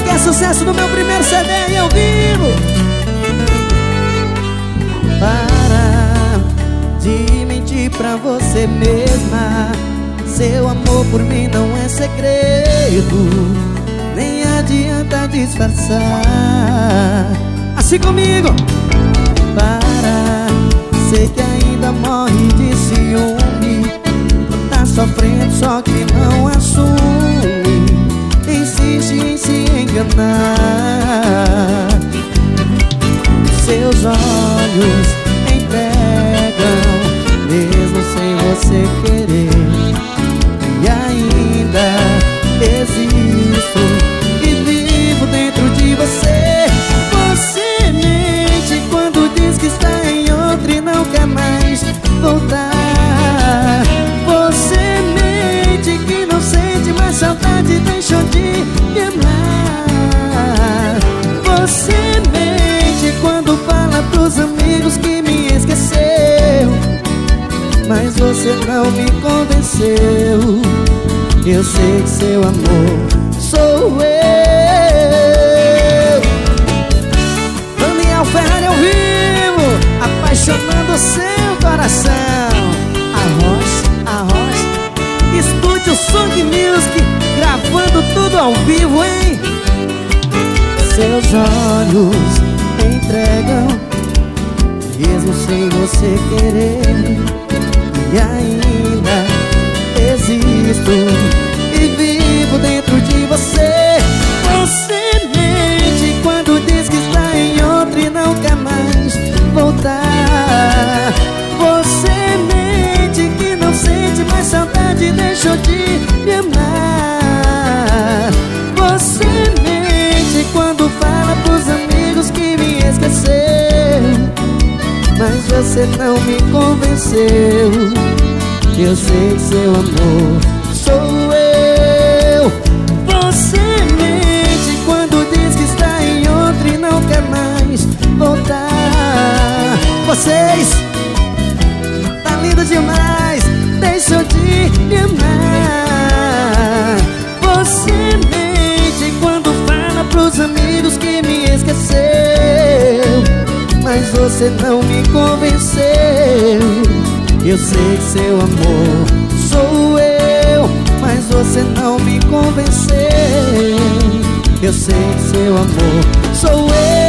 que é sucesso do meu primeiro CD e ao vivo. Para de mentir pra você mesma. Seu amor por mim não é segredo, nem adianta disfarçar. Assim comigo. Para, sei que ainda morre de ciúme, tá sofrendo só que não assume, insiste em se enganar. Seus olhos entregam mesmo sem você querer, e ainda existo e vivo dentro de você. Você mente quando diz que está em outra e não quer mais voltar. Você mente que não sente mais saudade e deixou de me amar. Você mente quando fala pros amigos que me esqueceu, mas você não me convenceu. Eu sei que seu amor sou eu. Daniel Ferrari ao vivo, apaixonando seu coração. Arroz, Estúdio Song Music, gravando tudo ao vivo, hein? Seus olhos entregam mesmo sem você querer, e ainda existo e vivo dentro de você. Você mente quando diz que está em outra e não quer mais voltar. Você mente que não sente mais saudade e deixou de me amar. Você mente quando fala pros amigos que me esqueceu, mas você não me convenceu. Eu sei que seu amor sou eu. Você mente quando diz que está em outra e não quer mais voltar. Vocês, tá lindo demais, deixou de me amar. Você mente quando fala pros amigos que me esqueceu, mas você não me convenceu. Eu sei que seu amor sou eu, mas você não me convenceu. Eu sei que seu amor sou eu.